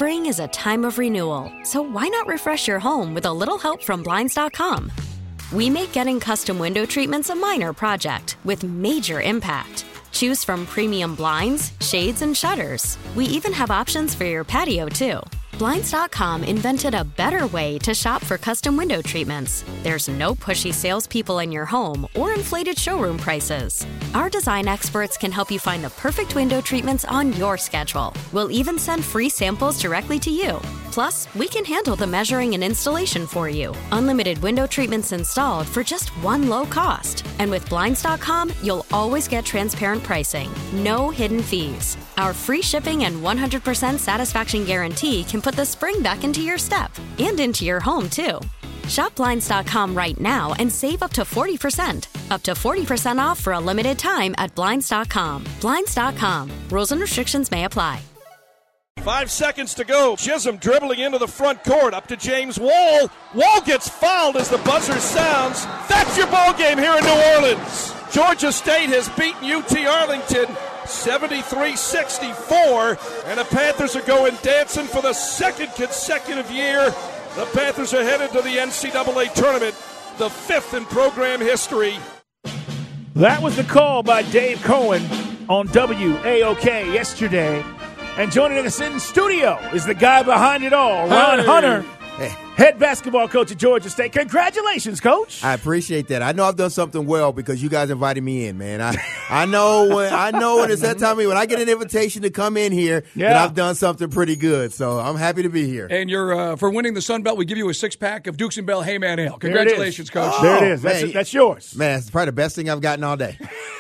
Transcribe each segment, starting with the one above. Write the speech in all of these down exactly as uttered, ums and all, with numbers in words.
Spring is a time of renewal, so why not refresh your home with a little help from Blinds dot com? We make getting custom window treatments a minor project with major impact. Choose from premium blinds, shades, and shutters. We even have options for your patio, too. Blinds dot com invented a better way to shop for custom window treatments. There's no pushy salespeople in your home or inflated showroom prices. Our design experts can help you find the perfect window treatments on your schedule. We'll even send free samples directly to you. Plus, we can handle the measuring and installation for you. Unlimited window treatments installed for just one low cost. And with Blinds dot com, you'll always get transparent pricing. No hidden fees. Our free shipping and one hundred percent satisfaction guarantee can put the spring back into your step and into your home, too. Shop Blinds dot com right now and save up to forty percent. Up to forty percent off for a limited time at Blinds dot com. Blinds dot com. Rules and restrictions may apply. Five seconds to go. Chisholm dribbling into the front court. Up to James Wall. Wall gets fouled as the buzzer sounds. That's your ball game here in New Orleans. Georgia State has beaten U T Arlington seventy-three sixty-four, and the Panthers are going dancing for the second consecutive year. The Panthers are headed to the N C double A tournament, the fifth in program history. That was the call by Dave Cohen on W A O K yesterday. And joining us in studio is the guy behind it all, Ron hey. Hunter, hey. head basketball coach at Georgia State. Congratulations, Coach. I appreciate that. I know I've done something well because you guys invited me in, man. I I know when I know when it's that time of year, when I get an invitation to come in here, yeah. that I've done something pretty good. So I'm happy to be here. And you're uh, for winning the Sun Belt, we give you a six pack of Dukes and Bell Hayman Ale. Congratulations, Coach. Oh, there it is. That's, that's yours. Man, it's probably the best thing I've gotten all day.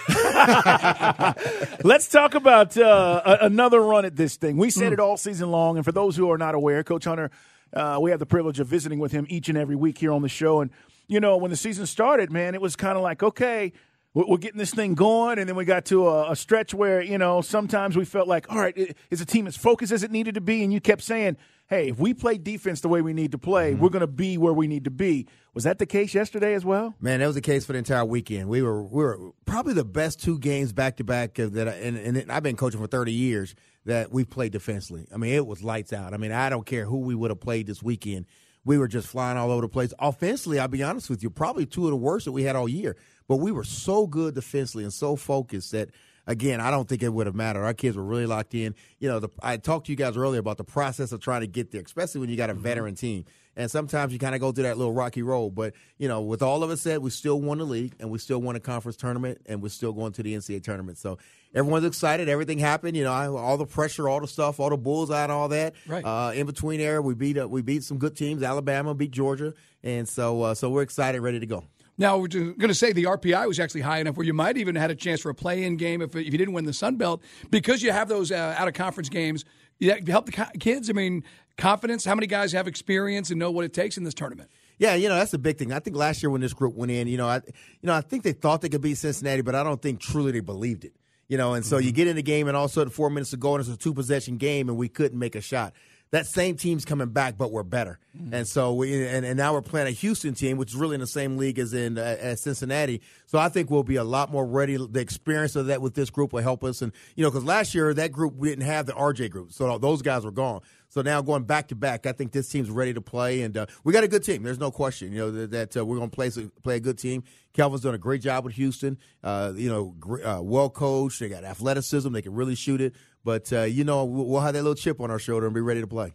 Let's talk about uh, another run at this thing. We said mm. it all season long, and for those who are not aware, Coach Hunter, uh, we have the privilege of visiting with him each and every week here on the show. And, you know, when the season started, man, it was kind of like, okay, we're getting this thing going, and then we got to a, a stretch where, you know, sometimes we felt like, all right, is the team as focused as it needed to be? And you kept saying, hey, if we play defense the way we need to play, mm-hmm. we're going to be where we need to be. Was that the case yesterday as well? Man, that was the case for the entire weekend. We were we were probably the best two games back-to-back that, I, and, and I've been coaching for thirty years, that we played defensively. I mean, it was lights out. I mean, I don't care who we would have played this weekend. We were just flying all over the place. Offensively, I'll be honest with you, probably two of the worst that we had all year. But we were so good defensively and so focused that, again, I don't think it would have mattered. Our kids were really locked in. You know, the, I talked to you guys earlier about the process of trying to get there, especially when you got a veteran team. And sometimes you kind of go through that little rocky road. But, you know, with all of it said, we still won the league, and we still won a conference tournament, and we're still going to the N C double A tournament. So everyone's excited. Everything happened. You know, all the pressure, all the stuff, all the bullseye and all that. Right. Uh, in between there, we beat uh, we beat some good teams. Alabama beat Georgia. And so uh, so we're excited, ready to go. Now, we're going to say the R P I was actually high enough where you might even had a chance for a play-in game if, if you didn't win the Sun Belt. Because you have those uh, out-of-conference games, you help the kids. I mean, confidence, how many guys have experience and know what it takes in this tournament? Yeah, you know, that's the big thing. I think last year when this group went in, you know, I, you know, I think they thought they could beat Cincinnati, but I don't think truly they believed it. You know, and so mm-hmm. you get in the game, and all of a sudden four minutes to go, and it's a two-possession game, and we couldn't make a shot. That same team's coming back, but we're better. Mm-hmm. And so we and, and now we're playing a Houston team, which is really in the same league as in uh, as Cincinnati. So I think we'll be a lot more ready. The experience of that with this group will help us. And, you know, because last year that group, we didn't have the R J group. So those guys were gone. So now going back to back, I think this team's ready to play. And uh, we got a good team. There's no question, you know, that, that uh, we're going to play, play a good team. Kelvin's done a great job with Houston. Uh, you know, uh, well coached. They got athleticism. They can really shoot it. But, uh, you know, we'll have that little chip on our shoulder and be ready to play.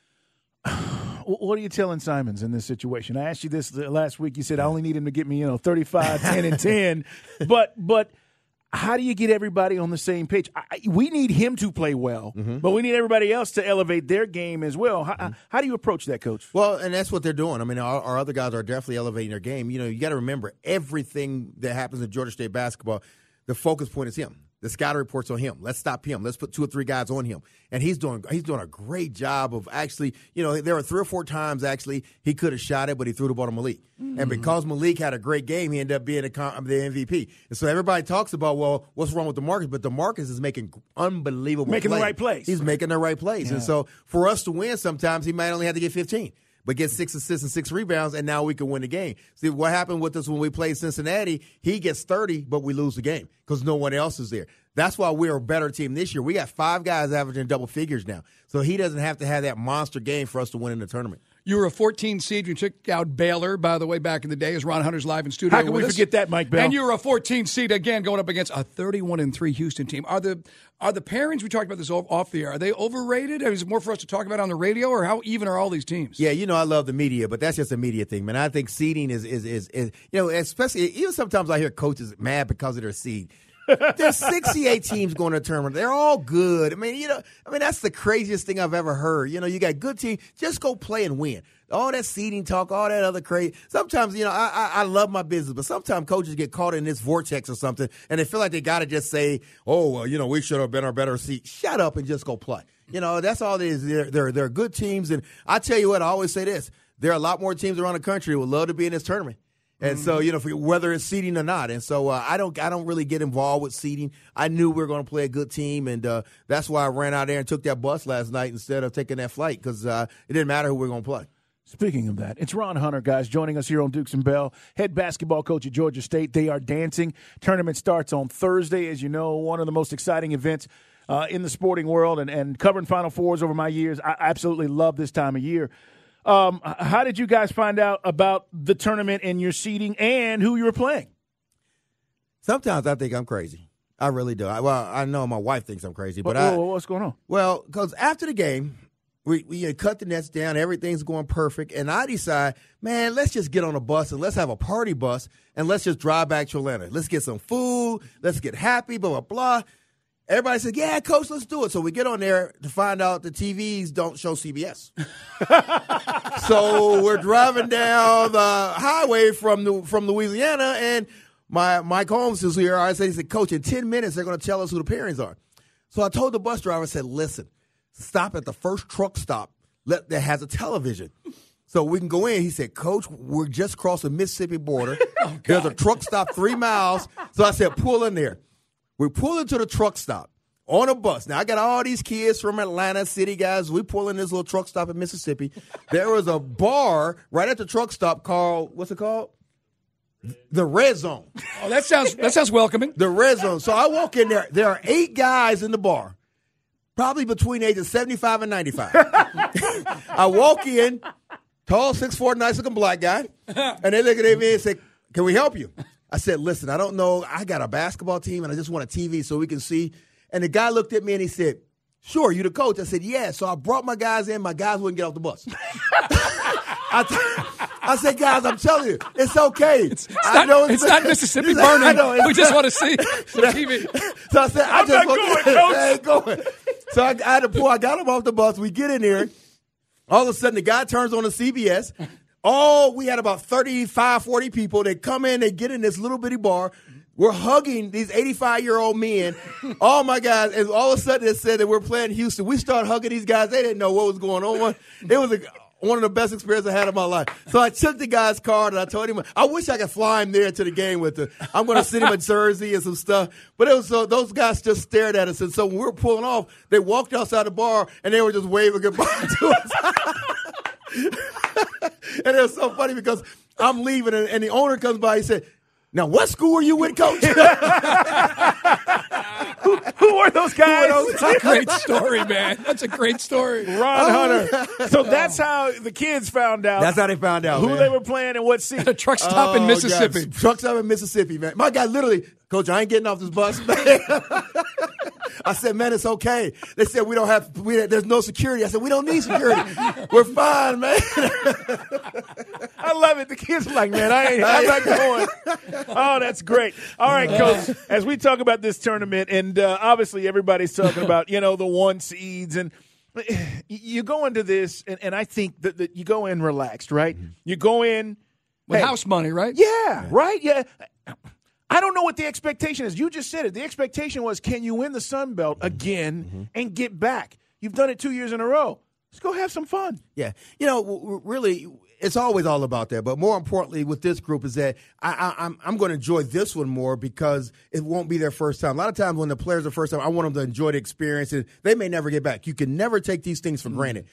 What are you telling Simons in this situation? I asked you this last week. You said I only need him to get me, you know, thirty-five, ten, and ten. But but how do you get everybody on the same page? I, we need him to play well, mm-hmm. but we need everybody else to elevate their game as well. How, mm-hmm. how do you approach that, Coach? Well, and that's what they're doing. I mean, our, our other guys are definitely elevating their game. You know, you got to remember everything that happens in Georgia State basketball, the focus point is him. The scouting report's on him. Let's stop him. Let's put two or three guys on him. And he's doing he's doing a great job of actually, you know, there were three or four times actually he could have shot it, but he threw the ball to Malik. Mm-hmm. And because Malik had a great game, he ended up being a, the M V P. And so everybody talks about, well, what's wrong with DeMarcus? But DeMarcus is making unbelievable Making plays. the right plays. He's making the right plays. Yeah. And so for us to win, sometimes he might only have to get fifteen. but get six assists and six rebounds, and now we can win the game. See, what happened with us when we played Cincinnati, he gets thirty, but we lose the game because no one else is there. That's why we're a better team this year. We got five guys averaging double figures now, so he doesn't have to have that monster game for us to win in the tournament. You were a fourteen seed. You took out Baylor, by the way, back in the day, as Ron Hunter's live in studio. How can we us. forget that, Mike Bell? And you were a fourteen seed again, going up against a thirty-one and three Houston team. Are the are the pairings, we talked about this off the air, are they overrated? Is it more for us to talk about on the radio, or how even are all these teams? Yeah, you know I love the media, but that's just a media thing, man. I think seeding is is is, is you know, especially even sometimes I hear coaches mad because of their seed. There's sixty-eight teams going to a tournament. They're all good. I mean, you know, I mean that's the craziest thing I've ever heard. You know, you got good teams. Just go play and win. All that seeding talk, all that other crazy. Sometimes, you know, I, I I love my business, but sometimes coaches get caught in this vortex or something, and they feel like they got to just say, "Oh, well, you know, we should have been our better seed." Shut up and just go play. You know, that's all it is. They're they're, they're good teams, and I tell you what, I always say this: there are a lot more teams around the country who would love to be in this tournament. And so, you know, for, whether it's seeding or not, and so uh, I don't, I don't really get involved with seeding. I knew we were going to play a good team, and uh, that's why I ran out there and took that bus last night instead of taking that flight because uh, it didn't matter who we were going to play. Speaking of that, it's Ron Hunter, guys, joining us here on Dukes and Bell, head basketball coach at Georgia State. They are dancing. Tournament starts on Thursday, as you know, one of the most exciting events uh, in the sporting world, and, and covering Final Fours over my years. I absolutely love this time of year. Um, how did you guys find out about the tournament and your seeding and who you were playing? Sometimes I think I'm crazy. I really do. I, well, I know my wife thinks I'm crazy, but what, I, what's going on? Well, because after the game, we we had cut the nets down, everything's going perfect, and I decide, man, let's just get on a bus and let's have a party bus and let's just drive back to Atlanta. Let's get some food. Let's get happy. Blah blah blah. Everybody said, yeah, Coach, let's do it. So we get on there to find out the T Vs don't show C B S. So we're driving down the highway from the, from Louisiana, and my Mike Holmes is here. I said, he said, Coach, in ten minutes, they're going to tell us who the pairings are. So I told the bus driver, I said, listen, stop at the first truck stop that has a television. So we can go in. He said, Coach, we're just crossing the Mississippi border. Oh, there's a truck stop three miles. So I said, pull in there. We pull into the truck stop on a bus. Now, I got all these kids from Atlanta, city guys. We pull in this little truck stop in Mississippi. There was a bar right at the truck stop called, what's it called? The Red Zone. Oh, that sounds that sounds welcoming. The Red Zone. So I walk in there. There are eight guys in the bar, probably between ages seventy-five and ninety-five. I walk in, tall, six foot four, nice-looking black guy, and they look at me and say, can we help you? I said, listen, I don't know. I got a basketball team, and I just want a T V so we can see. And the guy looked at me, and he said, sure, you the coach? I said, yeah. So I brought my guys in. My guys wouldn't get off the bus. I, t- I said, guys, I'm telling you, it's okay. It's, it's, not, know it's, it's not Mississippi burning. Know, we just want to see the T V. So I said, I I'm just not want going, coach. I ain't going. So I, I had to pull. I got him off the bus. We get in here. All of a sudden, the guy turns on the C B S. Oh, we had about thirty-five, forty people. They come in, they get in this little bitty bar. We're hugging these eighty-five-year-old men. All my guys, and all of a sudden it said that we're playing Houston. We started hugging these guys. They didn't know what was going on. It was a, one of the best experiences I had in my life. So I took the guy's card and I told him, I wish I could fly him there to the game with him. I'm going to send him a jersey and some stuff. But it was so those guys just stared at us. And so when we were pulling off, they walked outside the bar and they were just waving goodbye to us. And it was so funny because I'm leaving, and, and the owner comes by. He said, now, what school are you with, Coach? who, who are those guys? Are those? That's a great story, man. That's a great story. Ron Hunter. So that's how the kids found out. That's how they found out, who man. they were playing and what seat. At a truck stop oh, in Mississippi. God. Truck stop in Mississippi, man. My guy literally, Coach, I ain't getting off this bus, man. I said, man, it's okay. They said, we don't have, we, there's no security. I said, we don't need security. We're fine, man. I love it. The kids are like, man, I ain't, I'm not going. Oh, that's great. All right, Coach, as we talk about this tournament, and uh, obviously everybody's talking about, you know, the one seeds, and you go into this, and, and I think that, that you go in relaxed, right? Mm-hmm. You go in. With hey, house money, right? Yeah, yeah, right? Yeah. I don't know what the expectation is. You just said it. The expectation was, can you win the Sun Belt again mm-hmm. and get back? You've done it two years in a row. Let's go have some fun. Yeah. You know, really, it's always all about that. But more importantly with this group is that I, I, I'm, I'm going to enjoy this one more because it won't be their first time. A lot of times when the players are first time, I want them to enjoy the experience, and they may never get back. You can never take these things for mm-hmm. granted.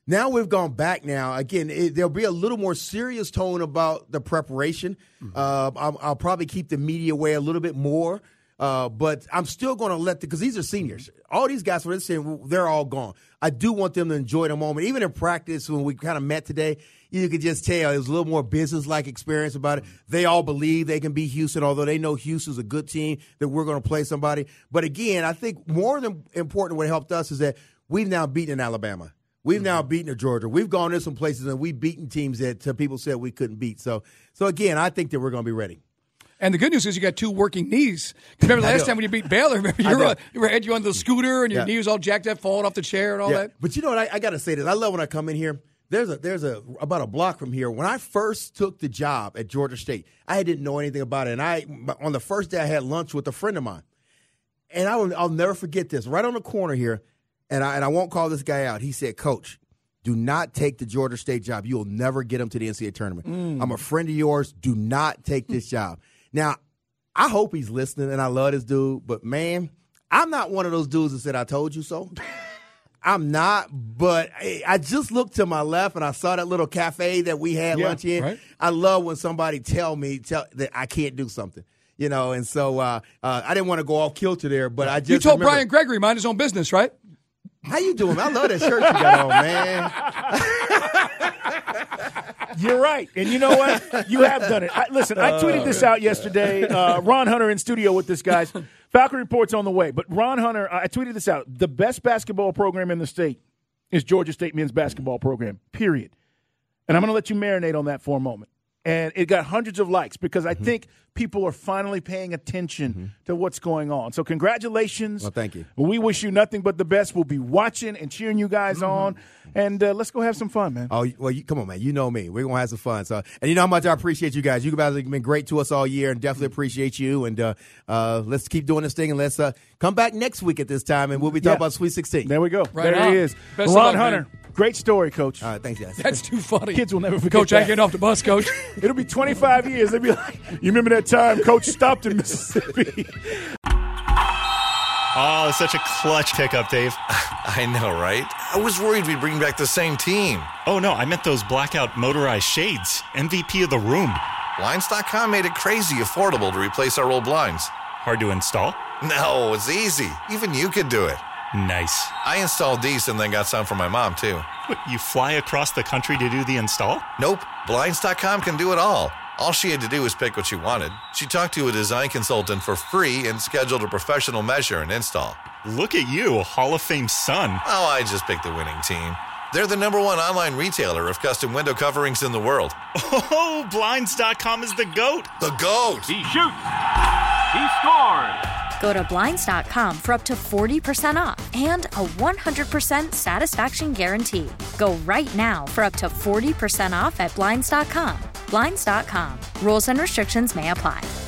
Now we've gone back now. Again, it, there'll be a little more serious tone about the preparation. Mm-hmm. Uh, I'll, I'll probably keep the media away a little bit more. Uh, but I'm still going to let the – because these are seniors. All these guys, for instance, they're all gone. I do want them to enjoy the moment. Even in practice, when we kind of met today, you could just tell it was a little more business-like experience about it. They all believe they can beat Houston, although they know Houston's a good team, that we're going to play somebody. But, again, I think more than important what helped us is that we've now beaten Alabama. We've mm-hmm. now beaten Georgia. We've gone to some places and we've beaten teams that uh, people said we couldn't beat. So, so again, I think that we're going to be ready. And the good news is you got two working knees. Remember last time when you beat Baylor, remember you were, you were had you on the scooter and your yeah. knee was all jacked up, falling off the chair and all yeah. that. But you know what? I, I got to say this. I love when I come in here. There's a there's a about a block from here. When I first took the job at Georgia State, I didn't know anything about it. And I on the first day I had lunch with a friend of mine, and I will, I'll never forget this. Right on the corner here, and I and I won't call this guy out. He said, "Coach, do not take the Georgia State job. You will never get him to the N C double A tournament. Mm. I'm a friend of yours. Do not take this job." Now, I hope he's listening, and I love this dude, but, man, I'm not one of those dudes that said, I told you so. I'm not, but I just looked to my left, and I saw that little cafe that we had yeah, lunch in. Right. I love when somebody tell me tell, that I can't do something, you know, and so uh, uh, I didn't want to go off kilter there, but I just You told remember, Brian Gregory mind his own business, right? How you doing? I love that shirt you got on, man. You're right. And you know what? You have done it. I, listen, I tweeted this out yesterday. Uh, Ron Hunter in studio with this, guys. Falcon Report's on the way. But Ron Hunter, I tweeted this out. The best basketball program in the state is Georgia State men's basketball program, period. And I'm going to let you marinate on that for a moment. And it got hundreds of likes because I mm-hmm. think people are finally paying attention mm-hmm. to what's going on. So congratulations. Well, thank you. We wish you nothing but the best. We'll be watching and cheering you guys mm-hmm. on. And uh, let's go have some fun, man. Oh, well, you, come on, man. You know me. We're going to have some fun. So, and you know how much I appreciate you guys. You guys have been great to us all year and definitely appreciate you. And uh, uh, let's keep doing this thing. And let's uh, come back next week at this time, and we'll be talking yeah. about Sweet sixteen. There we go. Right there on. he is. Best Ron luck, Hunter. Man. Great story, Coach. All right, thanks, guys. That's too funny. Kids will never forget Coach, that. I ain't getting off the bus, Coach. It'll be twenty-five years. They'll be like, you remember that time Coach stopped in Mississippi? Oh, it's such a clutch pickup, Dave. I know, right? I was worried we'd bring back the same team. Oh, no, I meant those blackout motorized shades. M V P of the room. Blinds dot com made it crazy affordable to replace our old blinds. Hard to install? No, it's easy. Even you could do it. Nice. I installed these and then got some for my mom, too. What, you fly across the country to do the install? Nope. Blinds dot com can do it all. All she had to do was pick what she wanted. She talked to a design consultant for free and scheduled a professional measure and install. Look at you, a Hall of Fame son. Oh, I just picked the winning team. They're the number one online retailer of custom window coverings in the world. Oh, Blinds dot com is the GOAT. The GOAT. He shoots. He scores. Go to Blinds dot com for up to forty percent off and a one hundred percent satisfaction guarantee. Go right now for up to forty percent off at Blinds dot com. Blinds dot com. Rules and restrictions may apply.